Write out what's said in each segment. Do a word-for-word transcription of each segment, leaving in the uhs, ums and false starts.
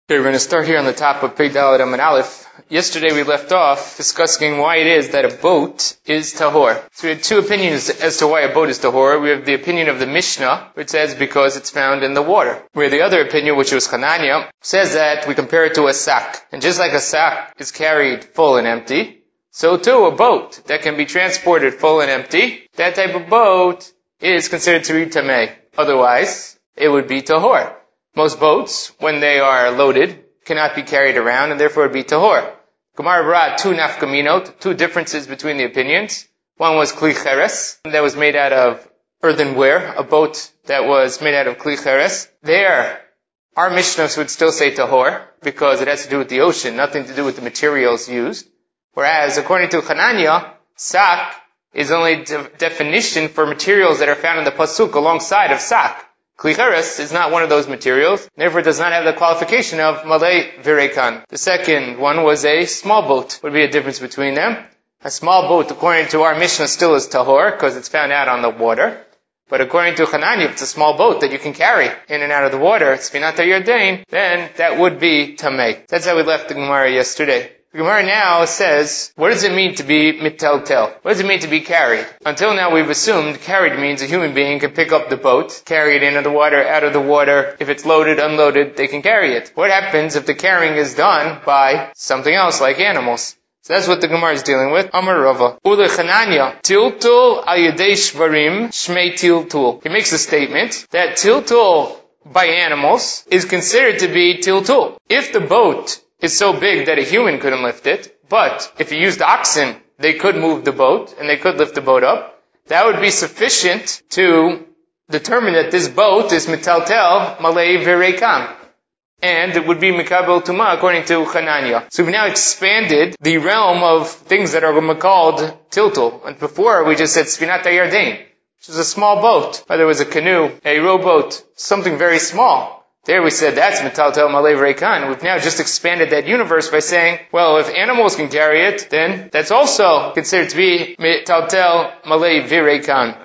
Okay, we're going to start here on the top of Pei Dalet Amud Aleph. Yesterday we left off discussing why it is that a boat is tahor. So we had two opinions as to why a boat is tahor. We have the opinion of the Mishnah, which says because it's found in the water. We have the other opinion, which was Hanania, says that we compare it to a sack. And just like a sack is carried full and empty, so too a boat that can be transported full and empty, that type of boat is considered to be tameh. Otherwise, it would be tahor. Most boats, when they are loaded, cannot be carried around, and therefore it would be tahor. Gemara brought two nafkaminot, two differences between the opinions. One was kli cheres, that was made out of earthenware, a boat that was made out of kli cheres. There, our Mishnahs would still say tahor, because it has to do with the ocean, nothing to do with the materials used. Whereas, according to Hanania, sak is only de- definition for materials that are found in the pasuk alongside of sak. Kli cheres is not one of those materials, therefore it does not have the qualification of malei virekan. The second one was a small boat. What would be a difference between them? A small boat, according to our Mishnah, still is tahor, because it's found out on the water. But according to Hanani, if it's a small boat that you can carry in and out of the water, Sfinat HaYarden, then that would be tameh. That's how we left the Gemara yesterday. The Gemara now says, what does it mean to be miteltel? What does it mean to be carried? Until now we've assumed carried means a human being can pick up the boat, carry it into the water, out of the water. If it's loaded, unloaded, they can carry it. What happens if the carrying is done by something else, like animals? So that's what the Gemara is dealing with. Amar Rava. Ule Chananya. Tiltul al yedei shvarim shmei tiltul. He makes a statement that tiltul by animals is considered to be tiltul. If the boat is so big that a human couldn't lift it, but if you used oxen, they could move the boat, and they could lift the boat up, that would be sufficient to determine that this boat is metaltel malei virekan. And it would be mikabel tuma according to Hanania. So we've now expanded the realm of things that are called tiltul. And before we just said Sfinat HaYarden, which is a small boat. Whether it was a canoe, a rowboat, something very small. There we said that's metaltel malei virekan. We've now just expanded that universe by saying, well, if animals can carry it, then that's also considered to be metaltel malei virekan.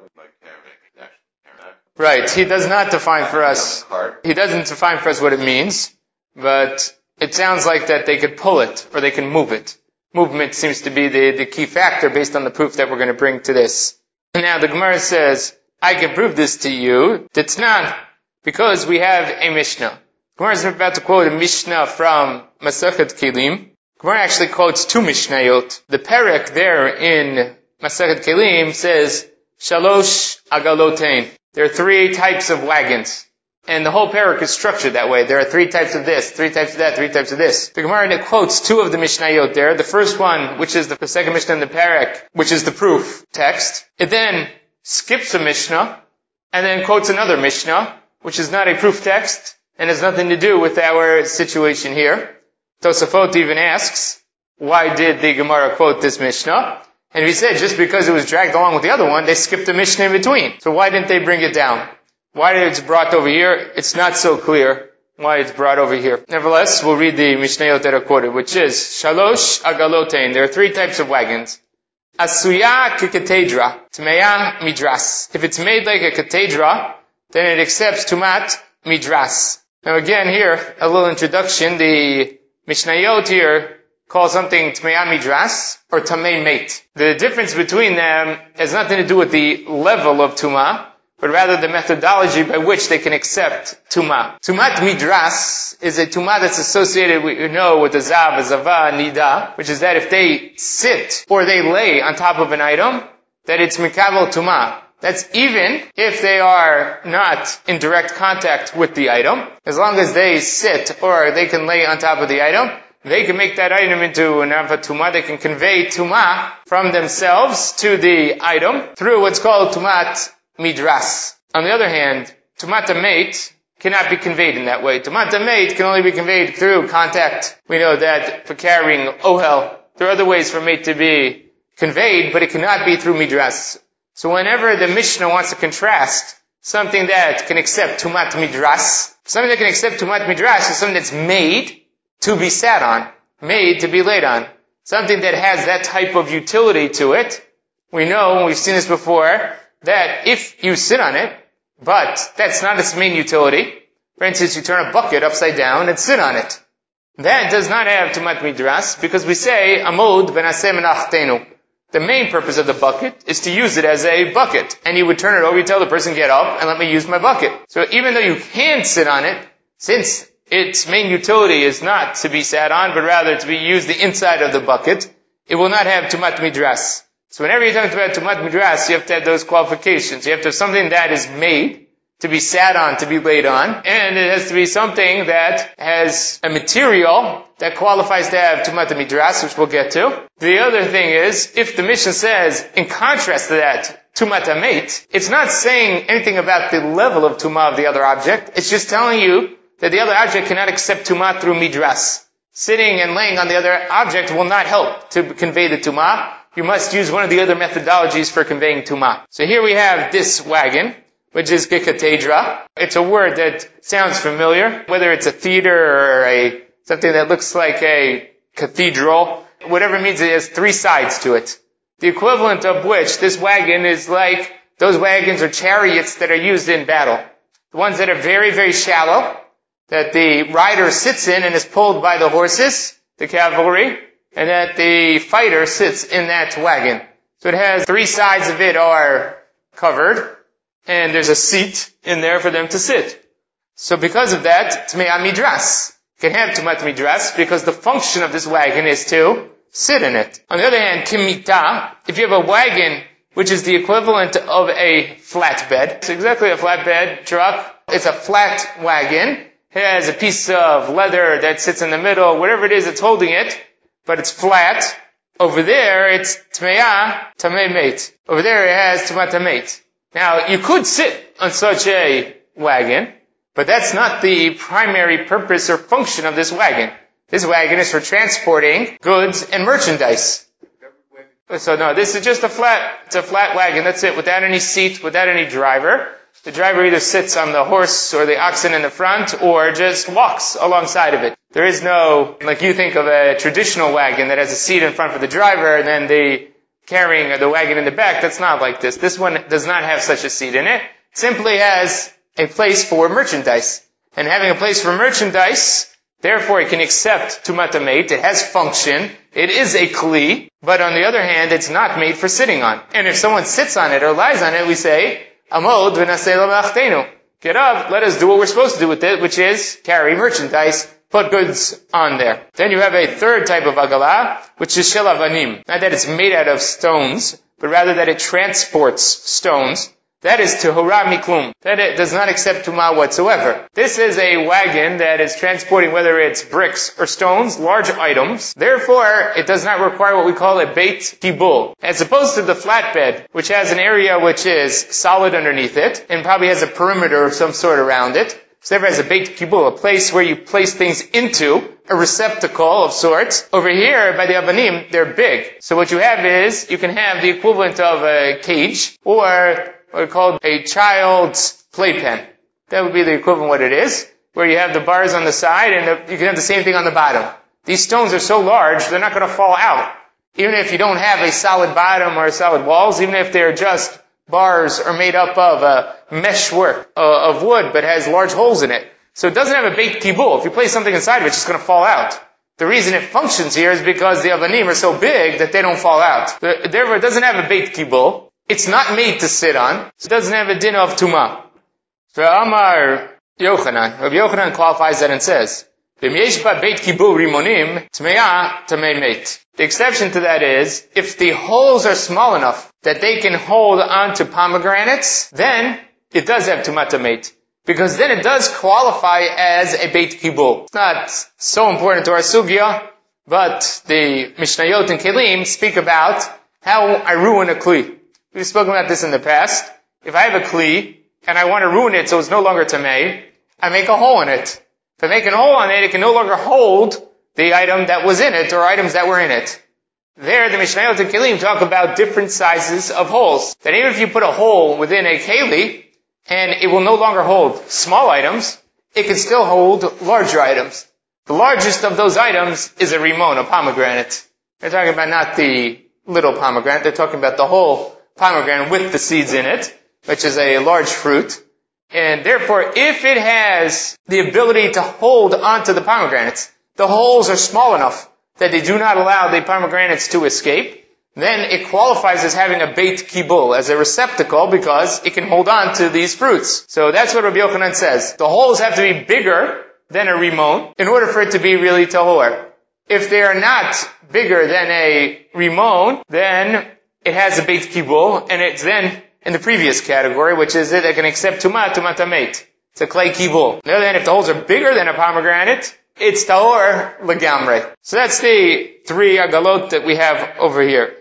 Right, he does not define for us, he doesn't define for us what it means, but it sounds like that they could pull it, or they can move it. Movement seems to be the, the key factor based on the proof that we're going to bring to this. And now the Gemara says, I can prove this to you. That's not because we have a Mishnah. Gemara is about to quote a Mishnah from Masechet Kelim. Gemara actually quotes two Mishnayot. The Perek there in Masechet Kelim says, Shalosh agalotein. There are three types of wagons. And the whole parak is structured that way. There are three types of this, three types of that, three types of this. The Gemara quotes two of the Mishnayot there. The first one, which is the, the second Mishnah in the parak, which is the proof text. It then skips a Mishnah, and then quotes another Mishnah, which is not a proof text, and has nothing to do with our situation here. Tosafot even asks, why did the Gemara quote this Mishnah? And he said, just because it was dragged along with the other one, they skipped a Mishnah in between. So why didn't they bring it down? Why did it's brought over here? It's not so clear why it's brought over here. Nevertheless, we'll read the Mishnayot that are quoted, which is, Shalosh agalotein. There are three types of wagons. Asuya kikatedra, tmeya midras. If it's made like a katedra, then it accepts tumat midras. Now again here, a little introduction. The Mishnayot here call something Tmei Midras or Tamei Meit. The difference between them has nothing to do with the level of Tumah, but rather the methodology by which they can accept Tumah. Tumat Midras is a Tumah that's associated, we know, with the Zav, Zava, Nida, which is that if they sit or they lay on top of an item, that it's Mikabel Tumah. That's even if they are not in direct contact with the item. As long as they sit or they can lay on top of the item, they can make that item into an ava tumah. They can convey tumah from themselves to the item through what's called tumat midras. On the other hand, tumat meit cannot be conveyed in that way. Tumat meit can only be conveyed through contact. We know that for carrying ohel, there are other ways for meit to be conveyed, but it cannot be through midras. So whenever the Mishnah wants to contrast something that can accept tumat midras, something that can accept tumat midras is something that's made to be sat on, made to be laid on. Something that has that type of utility to it. We know, and we've seen this before, that if you sit on it, but that's not its main utility, For instance, you turn a bucket upside down and sit on it. That does not have tumat midras, because we say, amod v'naseh menachtenu. The main purpose of the bucket is to use it as a bucket. And you would turn it over, you tell the person, get up and let me use my bucket. So even though you can sit on it, since its main utility is not to be sat on, but rather to be used the inside of the bucket, it will not have tumat midras. So whenever you're talking about tumat midras, you have to have those qualifications. You have to have something that is made to be sat on, to be laid on, and it has to be something that has a material that qualifies to have tumat midras, which we'll get to. The other thing is, if the Mishnah says, in contrast to that, tumat amet, it's not saying anything about the level of tumah of the other object. It's just telling you that the other object cannot accept tumah through midras. Sitting and laying on the other object will not help to convey the tumah. You must use one of the other methodologies for conveying tumah. So here we have this wagon, which is gikatedra. It's a word that sounds familiar, whether it's a theater or a something that looks like a cathedral. Whatever it means, it has three sides to it. The equivalent of which, this wagon is like those wagons or chariots that are used in battle. The ones that are very, very shallow, that the rider sits in and is pulled by the horses, the cavalry, and that the fighter sits in that wagon. So it has three sides of it are covered, and there's a seat in there for them to sit. So because of that, Tmei midras can have tumat midras because the function of this wagon is to sit in it. On the other hand, kimita, if you have a wagon which is the equivalent of a flatbed, it's exactly a flatbed truck, it's a flat wagon, it has a piece of leather that sits in the middle, whatever it is that's holding it, but it's flat. Over there, it's tmeya tamei meit. Over there, it has tumat meit. Now, you could sit on such a wagon, but that's not the primary purpose or function of this wagon. This wagon is for transporting goods and merchandise. So no, this is just a flat, it's a flat wagon, that's it, without any seat, without any driver. The driver either sits on the horse or the oxen in the front, or just walks alongside of it. There is no, like you think of a traditional wagon that has a seat in front for the driver, and then the carrying the wagon in the back. That's not like this. This one does not have such a seat in it. It simply has a place for merchandise. And having a place for merchandise, therefore it can accept tumat meit. It has function. It is a kli. But on the other hand, it's not made for sitting on. And if someone sits on it or lies on it, we say, amod v'naseh menachtenu. Get up, let us do what we're supposed to do with it, which is carry merchandise, put goods on there. Then you have a third type of agala, which is shel avanim. Not that it's made out of stones, but rather that it transports stones. That is tehora miklum. That it does not accept tumah whatsoever. This is a wagon that is transporting, whether it's bricks or stones, large items. Therefore, it does not require what we call a beit kibul. As opposed to the flatbed, which has an area which is solid underneath it, and probably has a perimeter of some sort around it. So therefore, has a beit kibul, a place where you place things into, a receptacle of sorts. Over here, by the avanim, they're big. So what you have is, you can have the equivalent of a cage, or what are called a child's playpen. That would be the equivalent of what it is, where you have the bars on the side and the, you can have the same thing on the bottom. These stones are so large, they're not going to fall out. Even if you don't have a solid bottom or solid walls, even if they're just bars are made up of uh, mesh work uh, of wood, but has large holes in it. So it doesn't have a beit kibul. If you place something inside of it, it's just going to fall out. The reason it functions here is because the avanim are so big that they don't fall out. Therefore, it doesn't have a beit kibul. It's not made to sit on. So it doesn't have a din of tumah. So Amar Yochanan, Rabbi Yochanan qualifies that and says, beit kibul rimonim tmeya tamei meit. The exception to that is, if the holes are small enough that they can hold onto pomegranates, then it does have tumat meit. Because then it does qualify as a beit kibul. It's not so important to our sugya, but the Mishnayot and Kelim speak about how I ruin a kli. We've spoken about this in the past. If I have a kli, and I want to ruin it so it's no longer tamei, I make a hole in it. If I make a hole in it, it can no longer hold the item that was in it, or items that were in it. There, the Mishnayot and Kelim talk about different sizes of holes. That even if you put a hole within a keli, and it will no longer hold small items, it can still hold larger items. The largest of those items is a rimon, a pomegranate. They're talking about not the little pomegranate, they're talking about the whole pomegranate with the seeds in it, which is a large fruit. And therefore, if it has the ability to hold onto the pomegranates, the holes are small enough that they do not allow the pomegranates to escape, then it qualifies as having a beit kibul, as a receptacle, because it can hold on to these fruits. So that's what Rabbi Yochanan says. The holes have to be bigger than a rimon in order for it to be really tahor. If they are not bigger than a rimon, then it has a beit kibul, and it's then in the previous category, which is that it can accept tumah, tumah tamet. It's a clay kibul. On the other hand, if the holes are bigger than a pomegranate, it's tahor legamre. So that's the three agalot that we have over here.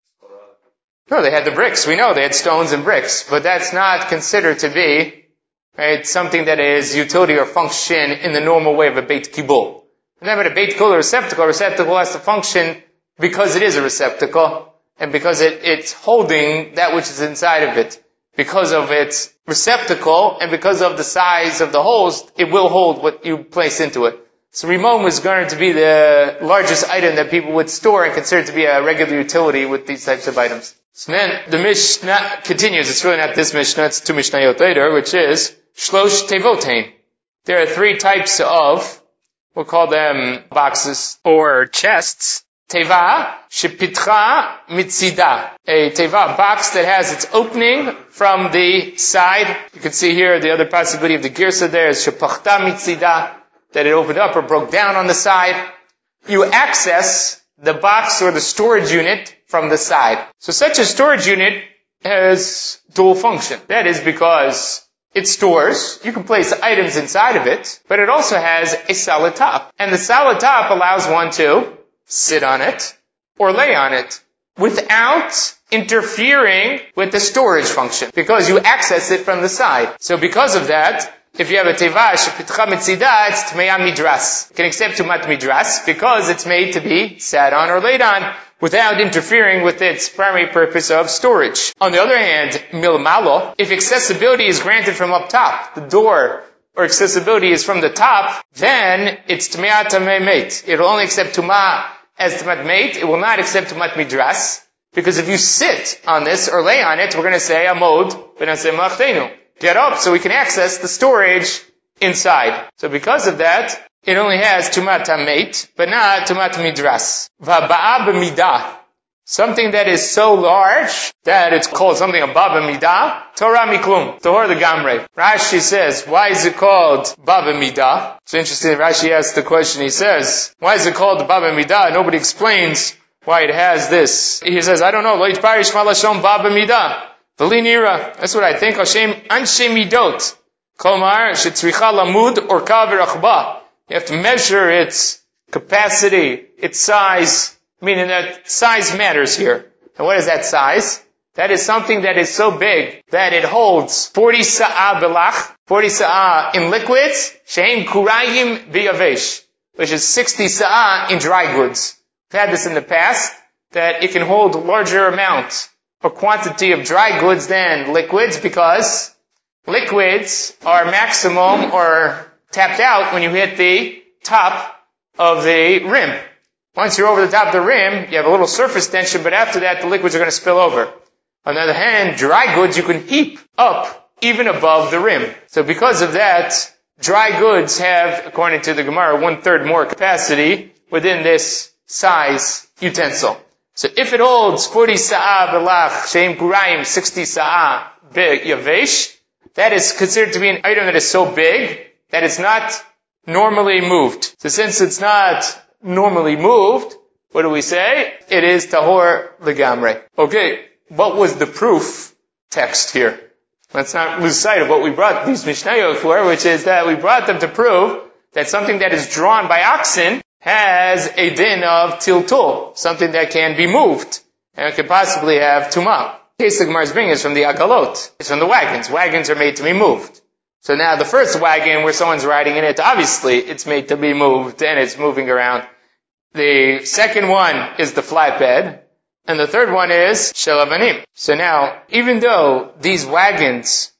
No, they had the bricks. We know they had stones and bricks, but that's not considered to be, right, something that is utility or function in the normal way of a beit kibul. Remember, a beit kibul, a receptacle, a receptacle has to function because it is a receptacle, and because it, it's holding that which is inside of it. Because of its receptacle, and because of the size of the holes, it will hold what you place into it. So rimon was going to be the largest item that people would store and consider to be a regular utility with these types of items. So then the Mishnah continues. It's really not this Mishnah, it's two Mishnayot later, which is Shlosh Tevotain. There are three types of, we'll call them boxes or chests. Teva shepitcha mitzida. A teva box that has its opening from the side. You can see here the other possibility of the girsa there is shepachta mitzida, that it opened up or broke down on the side. You access the box or the storage unit from the side. So such a storage unit has dual function. That is because it stores, you can place items inside of it, but it also has a solid top. And the solid top allows one to sit on it or lay on it without interfering with the storage function, because you access it from the side. So because of that, if you have a teva shepitcha mitzida, it's tmeya midras. It can accept tumat midras because it's made to be sat on or laid on without interfering with its primary purpose of storage. On the other hand, milmalo, if accessibility is granted from up top, the door or accessibility is from the top, then it's tmeya tamei meit. It will only accept tuma as tumat meit. It will not accept tumat midras, because if you sit on this or lay on it, we're going to say amod v'naseh malachtenu. Get up so we can access the storage inside. So because of that, it only has tumat tameit, but not tumat midras. V'ba'a b'midah. Something that is so large that it's called something a baba midah, Torah miklum, Torah the gamre. Rashi says, why is it called baba midah? It's interesting, Rashi asks the question, he says, why is it called baba midah? Nobody explains why it has this. He says, I don't know, lo yitparish malashon baba midah. V'linira, that's what I think, Hashem anshe midot. Kolmar, shetzricha lamud or ka v'rachba. You have to measure its capacity, its size, meaning that size matters here. And what is that size? That is something that is so big that it holds forty sa'ah belach, forty sa'ah in liquids, shehem kurayim biyavesh, which is sixty sa'ah in dry goods. We've had this in the past, that it can hold a larger amount or quantity of dry goods than liquids, because liquids are maximum or tapped out when you hit the top of the rim. Once you're over the top of the rim, you have a little surface tension, but after that, the liquids are going to spill over. On the other hand, dry goods you can heap up even above the rim. So because of that, dry goods have, according to the Gemara, one-third more capacity within this size utensil. So if it holds forty sa'ah belach, sheim kurayim, sixty sa'ah yavesh, that is considered to be an item that is so big that it's not normally moved. So since it's not normally moved, what do we say? It is tahor legamre. Okay, what was the proof text here? Let's not lose sight of what we brought these Mishnayot for, which is that we brought them to prove that something that is drawn by oxen has a din of tiltul, something that can be moved, and it could possibly have tumah. The case the Gemara is bringing is from the agalot. It's from the wagons. Wagons are made to be moved. So now the first wagon where someone's riding in it, obviously it's made to be moved and it's moving around. The second one is the flatbed, and the third one is shelavanim. So now, even though these wagons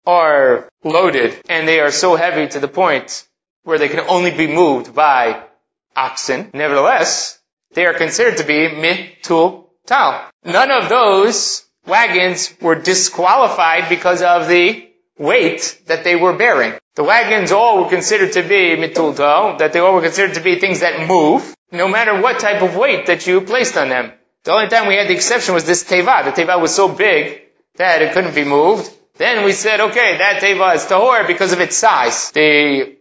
are loaded and they are so heavy to the point where they can only be moved by oxen, nevertheless, they are considered to be mitul tal. None of those wagons were disqualified because of the weight that they were bearing. The wagons all were considered to be mitulto, that they all were considered to be things that move, no matter what type of weight that you placed on them. The only time we had the exception was this teva. The teva was so big that it couldn't be moved. Then we said, okay, that teva is tahor because of its size. The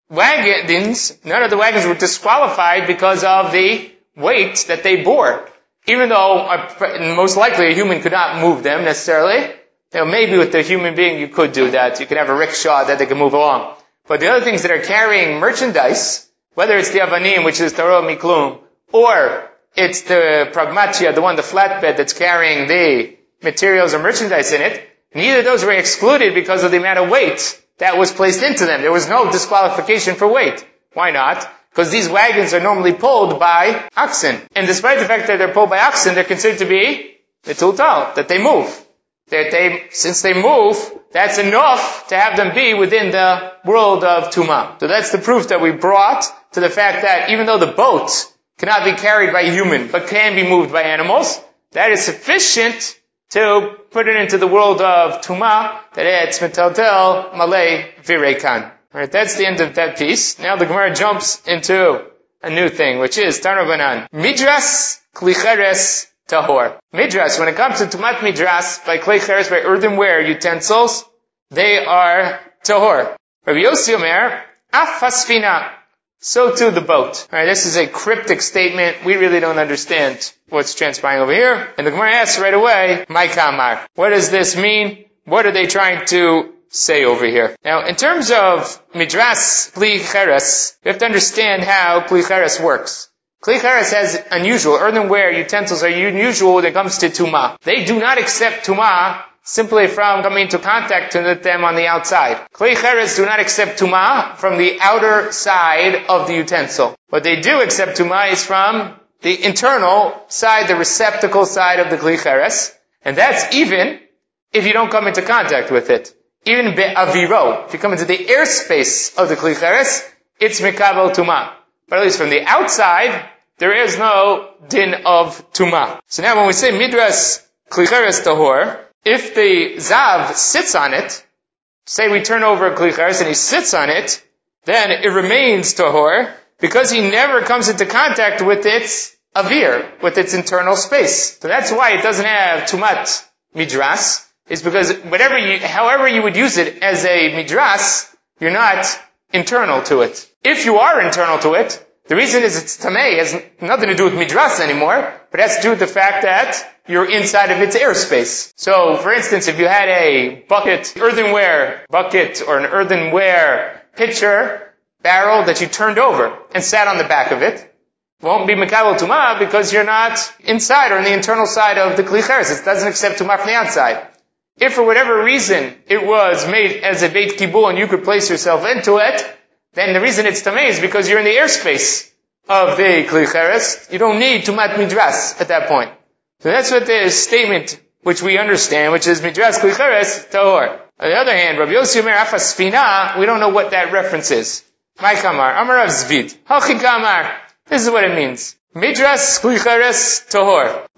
wagons, none of the wagons were disqualified because of the weight that they bore. Even though uh, most likely a human could not move them necessarily. You know, maybe with a human being you could do that. You could have a rickshaw that they could move along. But the other things that are carrying merchandise, whether it's the avanim, which is taro miklum, or it's the pragmatia, the one, the flatbed that's carrying the materials or merchandise in it, neither of those were excluded because of the amount of weight that was placed into them. There was no disqualification for weight. Why not? Because these wagons are normally pulled by oxen. And despite the fact that they're pulled by oxen, they're considered to be mitultal, that they move. That they, since they move, that's enough to have them be within the world of Tumah. So that's the proof that we brought to the fact that even though the boat cannot be carried by a human, but can be moved by animals, that is sufficient to put it into the world of Tumah, that it's metaltel, malay, virekan. Alright, that's the end of that piece. Now the Gemara jumps into a new thing, which is Tanabanan. Midras klicheres tahor. Midras, when it comes to Tumat midras, by klicheres, by earthenware utensils, they are tahor. Rabbi Yossi Omer, af hasfina. So too the boat. Alright, this is a cryptic statement. We really don't understand what's transpiring over here. And the Gemara asks right away, my kamar. What does this mean? What are they trying to say over here? Now, in terms of midras kli cheres, you have to understand how kli cheres works. Kli cheres has unusual, earthenware utensils are unusual when it comes to tumah. They do not accept tumah simply from coming into contact with them on the outside. Kli cheres do not accept tumah from the outer side of the utensil. What they do accept tumah is from the internal side, the receptacle side of the kli cheres, and that's even if you don't come into contact with it. Even be'aviro, if you come into the airspace of the kli cheres, it's mikabel tumah. But at least from the outside, there is no din of tumah. So now when we say midras kli cheres tahor, if the zav sits on it, say we turn over a kli cheres and he sits on it, then it remains tahor because he never comes into contact with its avir, with its internal space. So that's why it doesn't have tumat midras. Is because whatever you, however you would use it as a midras, you're not internal to it. If you are internal to it, the reason is it's tamei, has nothing to do with midras anymore, but it has to do with the fact that you're inside of its airspace. So, for instance, if you had a bucket, earthenware bucket, or an earthenware pitcher, barrel that you turned over and sat on the back of it, won't be mekabel tumah because you're not inside or on the internal side of the kli cheres. It doesn't accept tumah from the outside. If for whatever reason it was made as a beit kibul and you could place yourself into it, then the reason it's tamei is because you're in the airspace of the kli cheres. You don't need tumat midras at that point. So that's what the statement which we understand, which is midras kli cheres tahor. On the other hand, Rabbi Yossi Omer afas spina, we don't know what that reference is. My kamar, Amar Rav Zvid, Hachi kamar. This is what it means. Midras kli cheres tahor.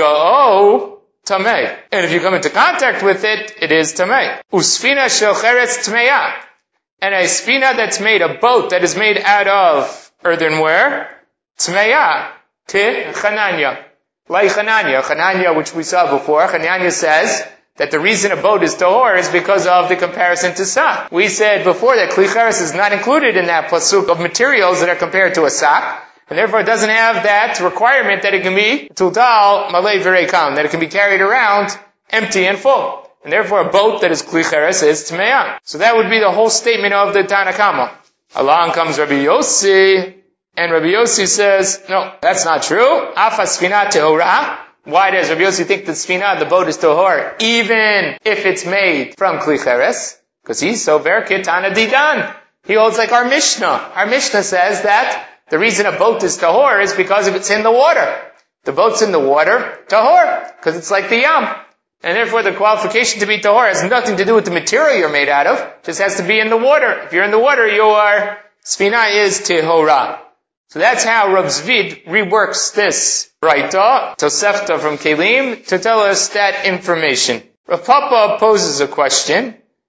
Umagao tamei. And if you come into contact with it, it is tamei. Usfina shel cheres tmeya. And a spina that's made, a boat that is made out of earthenware, tmeya, te chananya. Like Chananya. Chananya, which we saw before, Chananya says that the reason a boat is tahor is because of the comparison to sak. We said before that kli cheres is not included in that pasuk of materials that are compared to a sak. And therefore it doesn't have that requirement that it can be tultal malay virekam, that it can be carried around empty and full. And therefore a boat that is kli cheres is tmeya. So that would be the whole statement of the Tanakama. Along comes Rabbi Yossi, and Rabbi Yossi says, no, that's not true. Afa sfina tehora. Why does Rabbi Yossi think the sfina, the boat, is tahor, even if it's made from kli cheres? Because he's so berkit ana didan. He holds like our Mishnah. Our Mishnah says that the reason a boat is tahor is because if it's in the water. The boat's in the water, tahor, because it's like the yam. And therefore the qualification to be tahor has nothing to do with the material you're made out of. It just has to be in the water. If you're in the water, your sfina is tehora. So that's how Rav Zvid reworks this Braita, Tosefta from Kelim, to tell us that information. Rav Papa poses a question.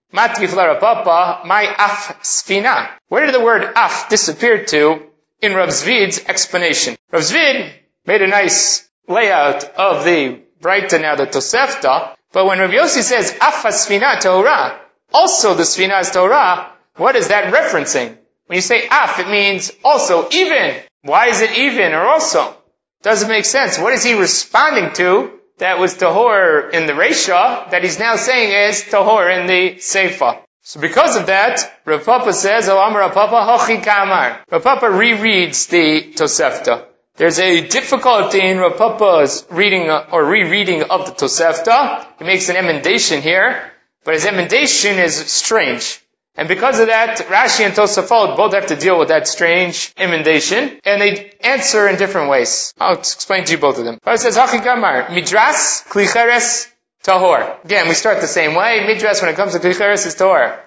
Matkif la Rav Papa, my af sfina. Where did the word af disappear to in Rav Zvid's explanation? Rav Zvid made a nice layout of the Breita, now the Tosefta, but when Rav Yossi says af sfina Torah, also the sfina is Torah, what is that referencing? When you say af, it means also, even. Why is it even or also? Doesn't make sense. What is he responding to that was tahor in the Reisha that he's now saying is tahor in the Seifa? So because of that, Rav Papa says, O Amar Rav Papa, Hochi Kamar. Rav Papa rereads the Tosefta. There's a difficulty in Rav Papa's reading or rereading of the Tosefta. He makes an emendation here, but his emendation is strange. And because of that, Rashi and Tosafot both have to deal with that strange emendation, and they answer in different ways. I'll explain to you both of them. It says, Hachi Kamar, Midras, Klicheres, Tahor. Again, we start the same way. Midras, when it comes to Klicheres, is Tahor.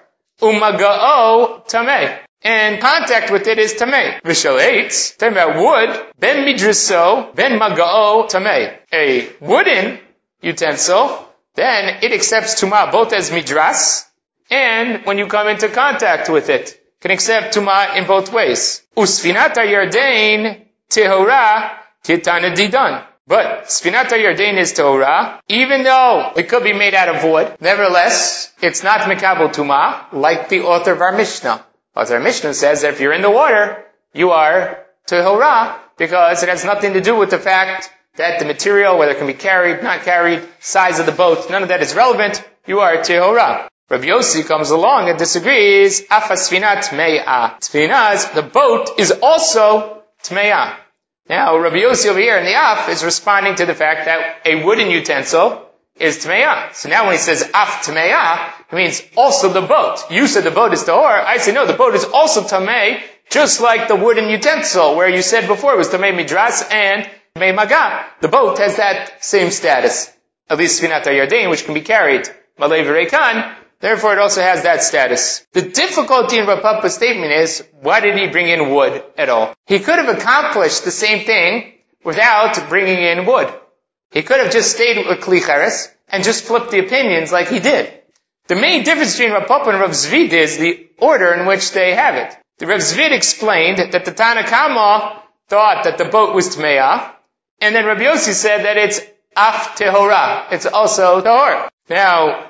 Umaga'o, Tameh. And contact with it is Tameh. Vishal eitz, talking about wood, Ben Midraso, Ben Maga'o, Tameh. A wooden utensil, then it accepts Tumah both as Midras, and when you come into contact with it, can accept Tumah in both ways. Usfinata Yardain Tehora Kitana Didan. But Sfinata Yardain is Tehora, even though it could be made out of wood. Nevertheless, it's not Mekabel Tumah, like the author of our Mishnah. Author of our Mishnah says that if you're in the water, you are Tehora, because it has nothing to do with the fact that the material, whether it can be carried, not carried, size of the boat, none of that is relevant. You are Tehora. Rabbi Yossi comes along and disagrees. Afa sfina tmeya. Tfinas, the boat is also tmeya. Now, Rabbi Yossi over here in the af is responding to the fact that a wooden utensil is tmeya. So now when he says af tmeya, it means also the boat. You said the boat is tahor. I say no, the boat is also tamei, just like the wooden utensil, where you said before it was tamei midras and tamei maga. The boat has that same status. At least sfinat yardain, which can be carried. Malay v'reikan. Therefore, it also has that status. The difficulty in Rav Papa's statement is, why did he bring in wood at all? He could have accomplished the same thing without bringing in wood. He could have just stayed with Klicheres and just flipped the opinions like he did. The main difference between Rav Papa and Rav Zvid is the order in which they have it. The Rav Zvid explained that the Tana Kama thought that the boat was Tmeya, and then Rabbi Yossi said that it's Af Tehora. It's also Tahor. Now,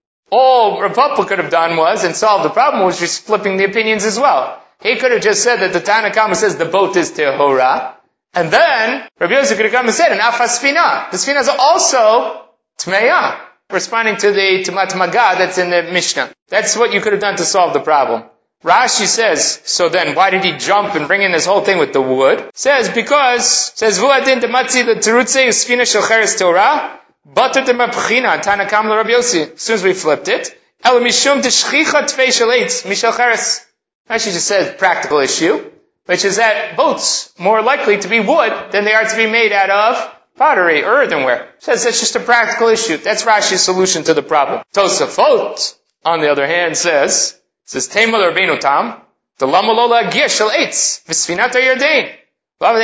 all Rav Papa could have done was, and solved the problem, was just flipping the opinions as well. He could have just said that the Tana Kama says the boat is Tehora, and then Rabbi Yossi could have come and said, an Afa Sfina. The Sfina is also Tmeya, responding to the Tumat Maga that's in the Mishnah. That's what you could have done to solve the problem. Rashi says, so then why did he jump and bring in this whole thing with the wood? Says, because, says, Vuadin Dematzi the Terutze Sfina Shelcheres Torah, Butter the Mabchina, Tana Kam Rabbi Yossi. As soon as we flipped it, El Mishum Teshchicha Tvei Shalates, Mishal Cheres. Actually just says practical issue, which is that boats more likely to be wood than they are to be made out of pottery or earthenware. Says that's just a practical issue. That's Rashi's solution to the problem. Tosafot, on the other hand, says, says Teimel Rabbeinu Tam, the Lamalola Gia Shalates, Visfinata Yardain. All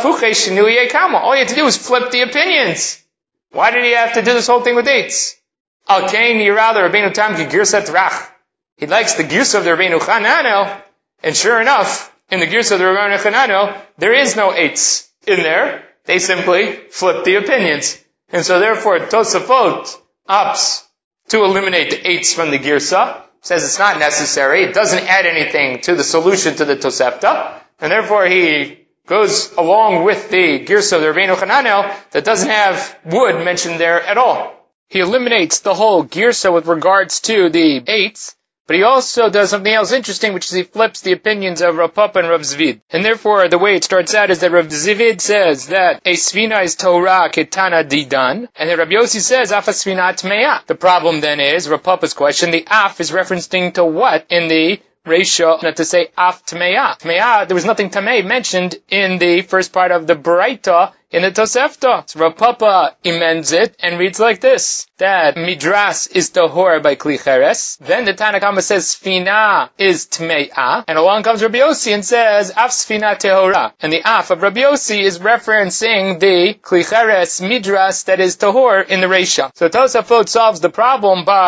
you have to do is flip the opinions. Why did he have to do this whole thing with dates? Al Kain Yirah Rabbeinu Tam ki Girsat Rach. He likes the Girsa of the Rabbeinu Chanano, and sure enough, in the Girsa of the Rabbeinu Chanano, there is no eights in there. They simply flip the opinions. And so therefore, Tosafot opts to eliminate the eights from the Girsa, says it's not necessary, it doesn't add anything to the solution to the Tosefta, and therefore he goes along with the Girsa of the Rabbeinu Chananel that doesn't have wood mentioned there at all. He eliminates the whole Girsa with regards to the eights, but he also does something else interesting, which is he flips the opinions of Rav Papa and Rav Zvid. And therefore, the way it starts out is that Rav Zvid says that a Sfina is Torah Ketana Didan, and then Rav Yossi says Afa Sfina Tmeya. The problem then is, Rav Papa's question, the Af is referencing to what in the Reisha, not to say Af Tmeya. Tmeya, there was nothing Tamei mentioned in the first part of the Breita in the Tosefta. So Rav Papa amends it and reads like this, that Midras is Tahor by Klicheres. Then the Tana Kama says Sfina is Tmeya. And along comes Rabbi Yossi and says Af Sfina Tehora. And the Af of Rabbi Yossi is referencing the Klicheres Midras that is Tahor in the Reisha. So Tosafot solves the problem by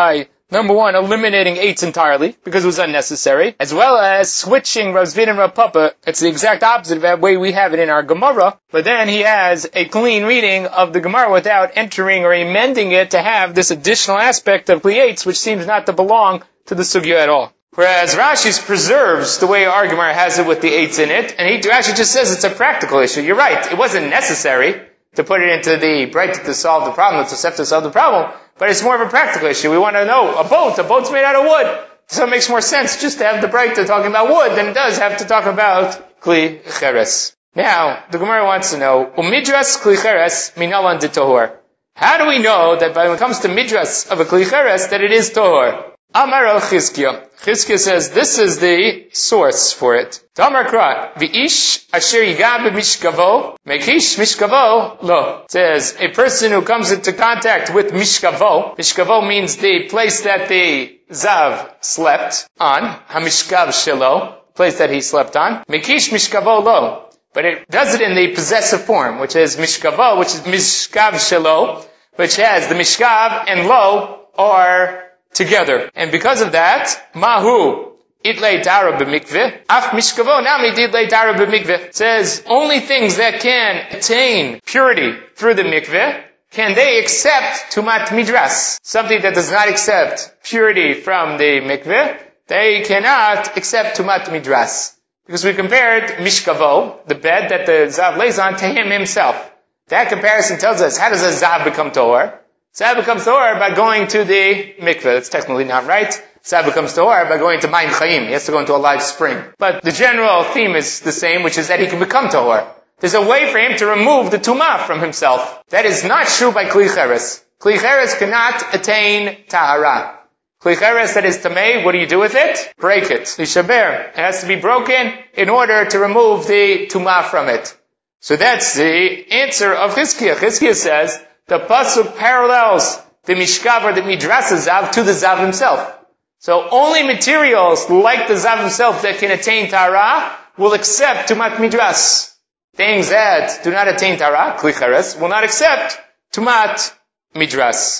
Number one, eliminating eights entirely, because it was unnecessary, as well as switching Rav Zvid and Rav Papa. It's the exact opposite of that way we have it in our Gemara, but then he has a clean reading of the Gemara without entering or amending it to have this additional aspect of Kli eights, which seems not to belong to the Sugya at all. Whereas Rashi preserves the way our Gemara has it with the eights in it, and he actually just says it's a practical issue. You're right, it wasn't necessary to put it into the Breita to solve the problem, to Tosefta to solve the problem, but it's more of a practical issue. We want to know, a boat, a boat's made out of wood. So it makes more sense just to have the Breita talking about wood than it does have to talk about Kli Cheres. Now, the Gemara wants to know, Umidras Kli Cheres minalan de Tohor. How do we know that when it comes to midras of a Kli Cheres that it is Tohor? Amar al Chizkiya. Chizkiya says this is the source for it. Tamar Kra, V'ish asher yiga b'mishkavo, mekish mishkavo lo. It says, a person who comes into contact with mishkavo, mishkavo means the place that the Zav slept on, hamishkav shelo, place that he slept on, mekish mishkavo lo. But it does it in the possessive form, which is mishkavo, which is mishkav shelo, which has the mishkav and lo are together. And because of that, mahu itlei tara b'mikveh, af mishkavo nami itlei tara b'mikveh. Says only things that can attain purity through the mikveh can they accept tumat midras. Something that does not accept purity from the mikveh, they cannot accept tumat midras. Because we compared mishkavo, the bed that the zav lays on, to him himself. That comparison tells us, how does a zav become tohor? Zav becomes tohor by going to the mikveh. That's technically not right. Zav becomes tohor by going to Mayim Chaim. He has to go into a live spring. But the general theme is the same, which is that he can become tohor. There's a way for him to remove the tumah from himself. That is not true by Kli Cheres. Kli Cheres cannot attain tahara. Kli Cheres that is tamei, what do you do with it? Break it. Lishaber. It has to be broken in order to remove the tumah from it. So that's the answer of Chizkiya. Chizkiya says, the pasuk parallels the mishkav or the midras zav to the zav himself. So only materials like the zav himself that can attain tara will accept tumat midras. Things that do not attain tara, Kli Cheres, will not accept tumat midras.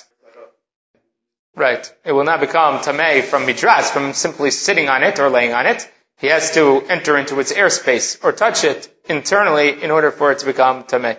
Right. It will not become tamei from midras, from simply sitting on it or laying on it. He has to enter into its airspace or touch it internally in order for it to become tamei.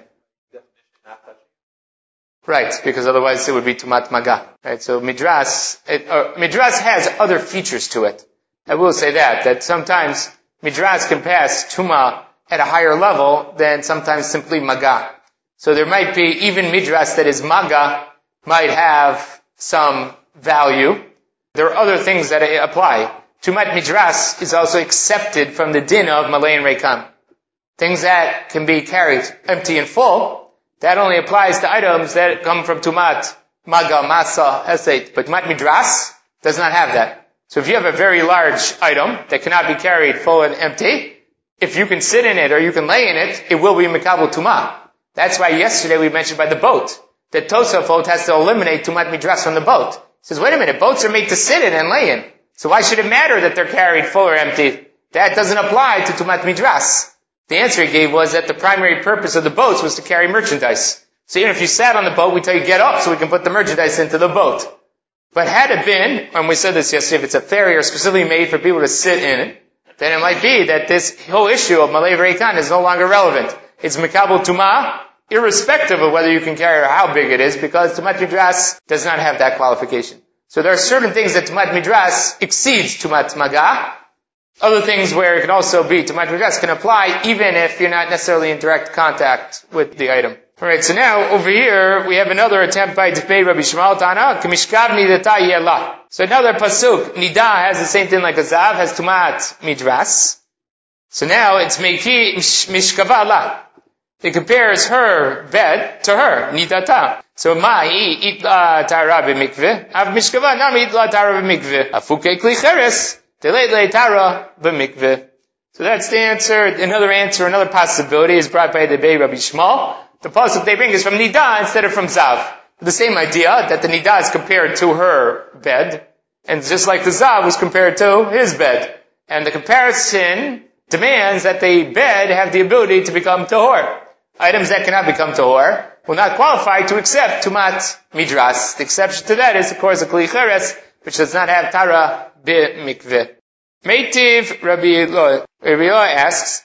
Right, because otherwise it would be tumat maga. Right, so midras, it, uh, midras has other features to it. I will say that, that sometimes midras can pass tuma at a higher level than sometimes simply maga. So there might be, even midras that is maga might have some value. There are other things that apply. Tumat midras is also accepted from the din of malay and reikam. Things that can be carried empty and full, that only applies to items that come from tumat, maga, masa, esate. But tumat midras does not have that. So if you have a very large item that cannot be carried full and empty, if you can sit in it or you can lay in it, it will be mikabel tumah. That's why yesterday we mentioned by the boat, that Tosafot has to eliminate tumat midras from the boat. He says, wait a minute, boats are made to sit in and lay in. So why should it matter that they're carried full or empty? That doesn't apply to tumat midras. The answer he gave was that the primary purpose of the boats was to carry merchandise. So even if you sat on the boat, we tell you get up so we can put the merchandise into the boat. But had it been, and we said this yesterday, if it's a ferry or specifically made for people to sit in, then it might be that this whole issue of malay v'reikan is no longer relevant. It's mikabel tumah, irrespective of whether you can carry or how big it is, because tumat midras does not have that qualification. So there are certain things that tumat midras exceeds tumat maga. Other things where it can also be tumat midras can apply even if you're not necessarily in direct contact with the item. Alright, so now over here we have another attempt by Dipei Rabbi Shmuel Tana, K'mishkav nidata yela. So another pasuk, nida has the same thing like a zav, has tumat midras. So now it's meiki mishkava la. It compares her bed to her, nidata. So ma'i itla tara b'mikveh, av mishkava nami itla tara b'mikveh, afuke kli cheres. So that's the answer. Another answer, another possibility is brought by the Bei Rabbi Shmuel. The pasuk they bring is from Nida instead of from Zav. The same idea that the Nida is compared to her bed, and just like the Zav was compared to his bed. And the comparison demands that the bed have the ability to become tahor. Items that cannot become tahor will not qualify to accept tumat midras. The exception to that is, of course, a Kli Cheres which does not have tara b'mikveh. Meitiv Rabbi Eloi. Rabbi Eloi asks,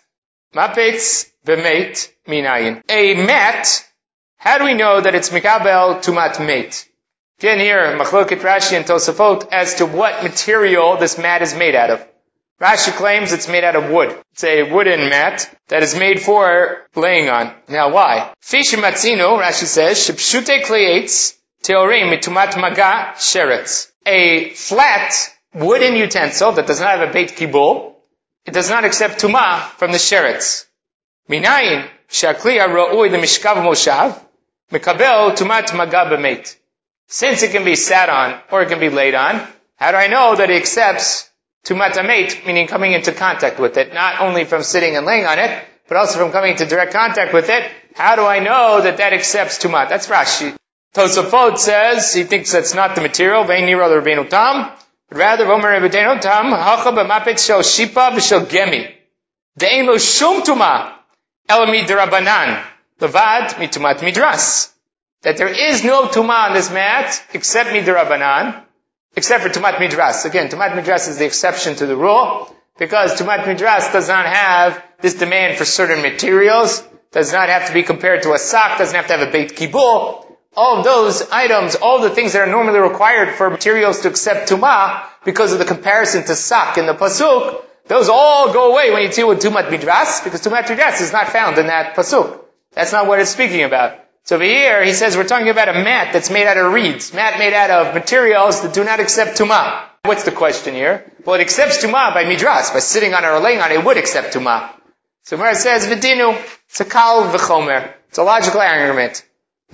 Mapetz b'meit minayin. A mat, how do we know that it's mikabel tumat meit? Again here, Machloket Rashi and Tosafot as to what material this mat is made out of. Rashi claims it's made out of wood. It's a wooden mat that is made for laying on. Now why? Fish matzino, Rashi says, shepshute kleitz teorim mitumat maga sheretz. A flat wooden utensil that does not have a beit kibul, it does not accept tumah from the sheretz. Minayin shakli ha'ra'ui lemishkav moshav mekabel tumat maga b'meit. Since it can be sat on or it can be laid on, how do I know that it accepts tumat meit, meaning coming into contact with it, not only from sitting and laying on it, but also from coming into direct contact with it? How do I know that that accepts tumat? That's Rashi. Tosafot says he thinks that's not the material. Vein niro l'Rabbeinu Tam. Rather, Omer Rebbeinu Tam, hacha b'mapet shel shipa v'shel gemi. De'ein lo shum tuma, el midrabanan, levad mitumat midras. That there is no tuma on this mat, except midrabanan, except for tumat midras. Again, tumat midras is the exception to the rule, because tumat midras does not have this demand for certain materials, does not have to be compared to a sock, doesn't have to have a beit kibul. All of those items, all the things that are normally required for materials to accept tumah, because of the comparison to sak in the pasuk, those all go away when you deal with tumat midras, because tumat midras is not found in that pasuk. That's not what it's speaking about. So over here, he says we're talking about a mat that's made out of reeds, mat made out of materials that do not accept tumah. What's the question here? Well, it accepts tumah by midras, by sitting on it or laying on it, it would accept tumah. So where it says, V'dinu, it's a kal v'chomer. It's a logical argument.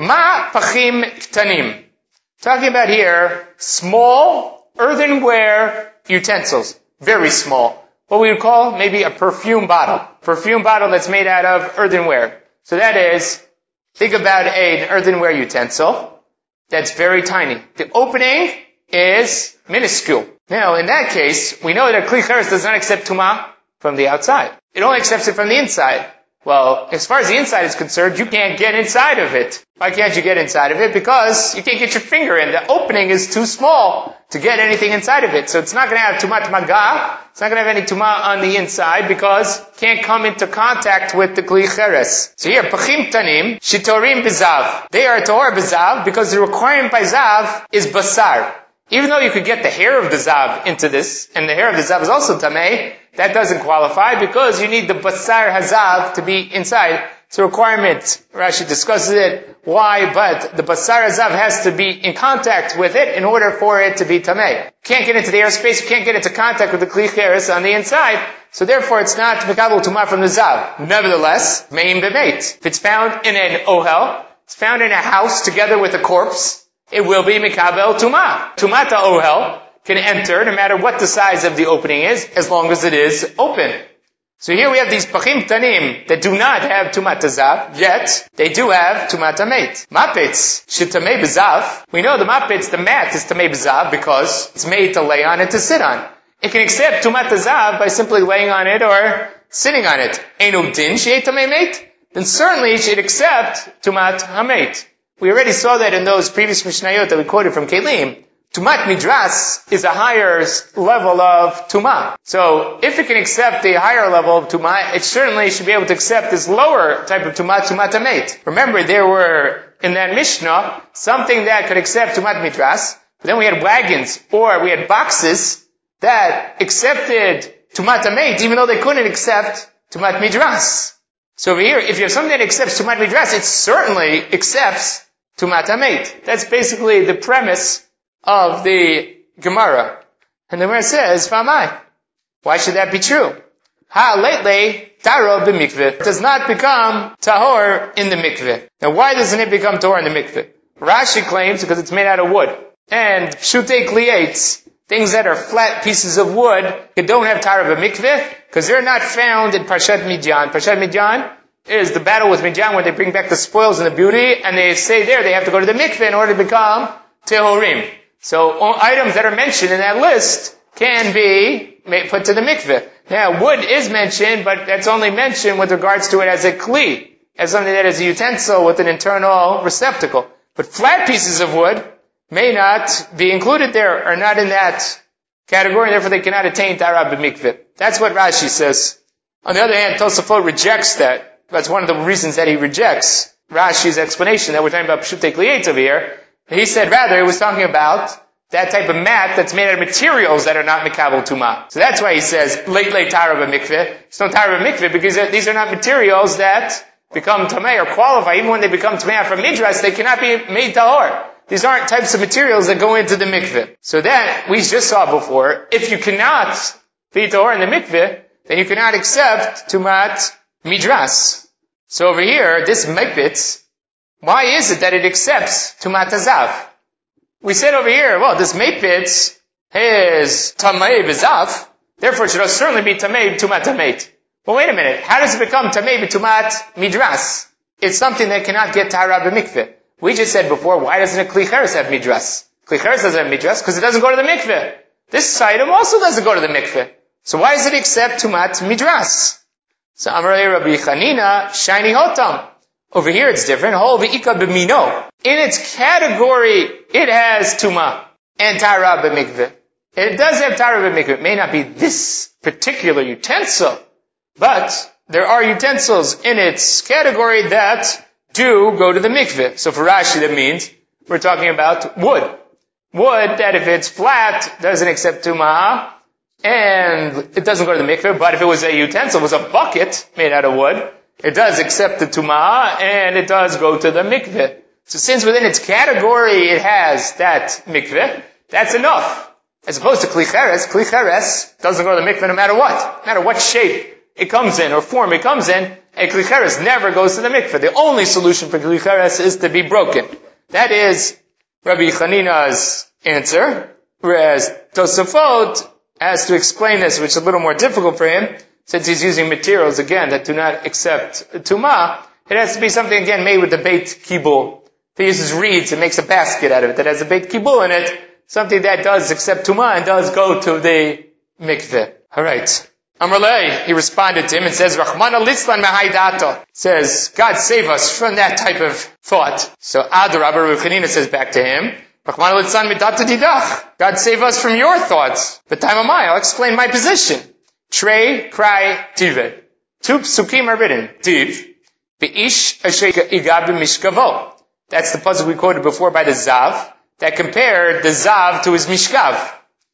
Ma pachim ktanim. Talking about here, small earthenware utensils. Very small. What we would call maybe a perfume bottle. Perfume bottle that's made out of earthenware. So that is, think about an earthenware utensil that's very tiny. The opening is minuscule. Now, in that case, we know that Kli Cheres does not accept tumah from the outside. It only accepts it from the inside. Well, as far as the inside is concerned, you can't get inside of it. Why can't you get inside of it? Because you can't get your finger in. The opening is too small to get anything inside of it. So it's not going to have tumat maga. It's not going to have any tumah on the inside because it can't come into contact with the kli cheres. So here, pachim tanim, shitorim bizav. They are tohar bizav because the requirement by zav is basar. Even though you could get the hair of the zav into this, and the hair of the zav is also tameh, that doesn't qualify because you need the basar hazav to be inside. It's a requirement. Rashi discusses it. Why? But the basar hazav has to be in contact with it in order for it to be tameh. Can't get into the airspace, you can't get into contact with the kli cheres on the inside, so therefore it's not mekabel tumah from the zav. Nevertheless, mein b'meit. If it's found in an ohel, it's found in a house together with a corpse, it will be mekabel tumah. Tumata ohel can enter no matter what the size of the opening is, as long as it is open. So here we have these pachim tanim that do not have tumat zav, yet they do have tumat meit. Mapetz shetamei b'zav. We know the mapetz, the mat is tamei b'zav because it's made to lay on and to sit on. It can accept tumat zav by simply laying on it or sitting on it. Einu din she'et tamei meit? Then certainly it should accept tumat hameit. We already saw that in those previous Mishnayot that we quoted from Kelim. Tumat midras is a higher level of tumah. So, if it can accept the higher level of tumah, it certainly should be able to accept this lower type of tumah, tumat hameit. Remember, there were, in that Mishnah, something that could accept tumat midras, but then we had wagons, or we had boxes that accepted tumat hameit, even though they couldn't accept tumat midras. So over here, if you have something that accepts tumat midras, it certainly accepts tumat hameit. That's basically the premise of the Gemara. And the Gemara says, V'amai. Why should that be true? Ha lately, taro b'mikveh. It does not become tahor in the mikveh. Now why doesn't it become tahor in the mikveh? Rashi claims because it's made out of wood. And pshutei klietz, things that are flat pieces of wood, that don't have taro b'mikveh, because they're not found in Parshat Midyan. Parshat Midyan is the battle with Midyan where they bring back the spoils and the beauty, and they say there they have to go to the mikveh in order to become tehorim. So items that are mentioned in that list can be put to the mikveh. Now, wood is mentioned, but that's only mentioned with regards to it as a kli, as something that is a utensil with an internal receptacle. But flat pieces of wood, may not be included there, are not in that category, and therefore they cannot attain Tahara b'mikveh. That's what Rashi says. On the other hand, Tosafot rejects that. That's one of the reasons that he rejects Rashi's explanation that we're talking about Pshutei Kliyetz over here. He said rather, he was talking about that type of mat that's made out of materials that are not mikabel tumah. So that's why he says, late, late Tahara b'mikveh. It's no Tahara b'mikveh because these are not materials that become tamei or qualify. Even when they become tamei from midras, they cannot be made tahor. These aren't types of materials that go into the mikveh. So that, we just saw before, if you cannot be tahor in the mikveh, then you cannot accept tumat midras. So over here, this mekbetz, why is it that it accepts tumat hazav? We said over here, well, this mekbetz is tamei b'zav, therefore it should certainly be tamei b'tumat tameit. Well, wait a minute. How does it become tamei b'tumat midras? It's something that cannot get tahara b'mikveh. We just said before, why doesn't a kli cheres have midras? Kli cheres doesn't have midras because it doesn't go to the mikveh. This item also doesn't go to the mikveh. So why does it accept tumat midras? So Amarei Rabbi Chanina, shiny hotam. Over here it's different. Hol v'ika b'mino. In its category, it has tuma and tahara b'mikveh. It does have tahara b'mikveh. It may not be this particular utensil, but there are utensils in its category that do go to the mikveh. So for Rashi that means we're talking about wood. Wood that if it's flat doesn't accept tumah and it doesn't go to the mikveh, but if it was a utensil, it was a bucket made out of wood, it does accept the tumah and it does go to the mikveh. So since within its category it has that mikveh, that's enough. As opposed to kli cheres, kli cheres doesn't go to the mikveh no matter what. No matter what shape it comes in or form it comes in, a kli cheres never goes to the mikveh. The only solution for kli cheres is to be broken. That is Rabbi Chanina's answer, whereas Tosafot has to explain this, which is a little more difficult for him, since he's using materials, again, that do not accept tumah. It has to be something, again, made with the beit kibul. If he uses reeds and makes a basket out of it that has a beit kibul in it, something that does accept tumah and does go to the mikveh. Alright. Amrlei, he responded to him and says, Rachmana litzlan mahaydato. Says, God save us from that type of thought. So Adarabba Rabbi Chanina says back to him, Rachmana litzlan midata didach. God save us from your thoughts. But time of my, I'll explain my position. Trey, cry, tive. Two psukim are written. Tiv. Be'ish asher igab mishkavo. That's the puzzle we quoted before by the Zav, that compared the Zav to his mishkav.